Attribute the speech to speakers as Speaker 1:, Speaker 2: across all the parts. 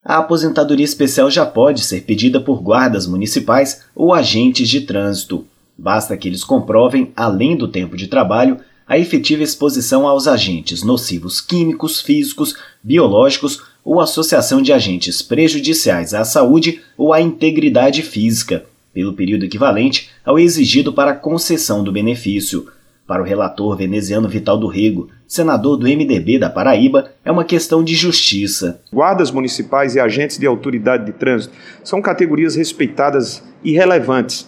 Speaker 1: A aposentadoria especial já pode ser pedida por guardas municipais ou agentes de trânsito. Basta que eles comprovem, além do tempo de trabalho, a efetiva exposição aos agentes nocivos químicos, físicos, biológicos ou associação de agentes prejudiciais à saúde ou à integridade física, pelo período equivalente ao exigido para a concessão do benefício. Para o relator veneziano Vital do Rego, senador do MDB da Paraíba, é uma questão de justiça.
Speaker 2: Guardas municipais e agentes de autoridade de trânsito são categorias respeitadas e relevantes,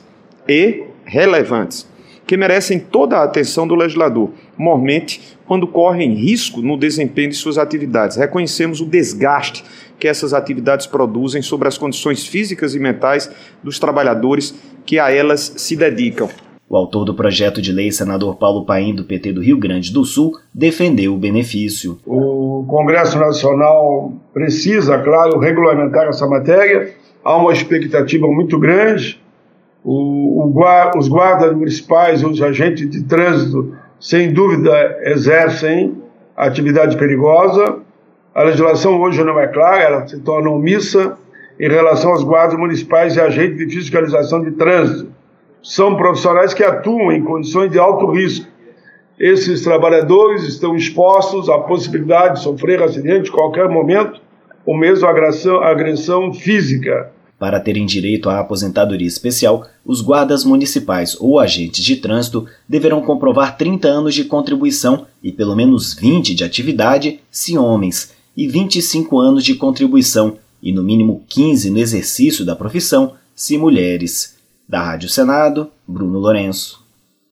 Speaker 2: que merecem toda a atenção do legislador, mormente quando correm risco no desempenho de suas atividades. Reconhecemos o desgaste que essas atividades produzem sobre as condições físicas e mentais dos trabalhadores que a elas se dedicam.
Speaker 1: O autor do projeto de lei, senador Paulo Paim, do PT do Rio Grande do Sul, defendeu o benefício.
Speaker 3: O Congresso Nacional precisa, claro, regulamentar essa matéria. Há uma expectativa muito grande. Os guardas municipais e os agentes de trânsito, sem dúvida, exercem atividade perigosa. A legislação hoje não é clara, ela se torna omissa em relação aos guardas municipais e agentes de fiscalização de trânsito. São profissionais que atuam em condições de alto risco. Esses trabalhadores estão expostos à possibilidade de sofrer acidente em qualquer momento, ou mesmo agressão física.
Speaker 1: Para terem direito à aposentadoria especial, os guardas municipais ou agentes de trânsito deverão comprovar 30 anos de contribuição e pelo menos 20 de atividade, se homens, e 25 anos de contribuição e no mínimo 15 no exercício da profissão, se mulheres. Da Rádio Senado, Bruno Lourenço.